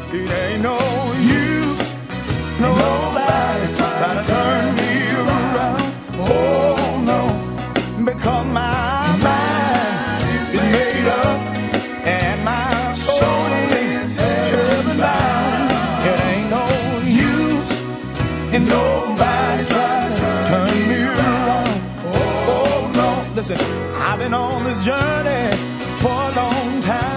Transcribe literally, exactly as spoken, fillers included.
It ain't no use, nobody try to turn me around. Oh no, because my mind is made up and my soul is heaven bound. It ain't no use, and nobody try to turn me around. Oh no, listen, I've been on this journey for a long time.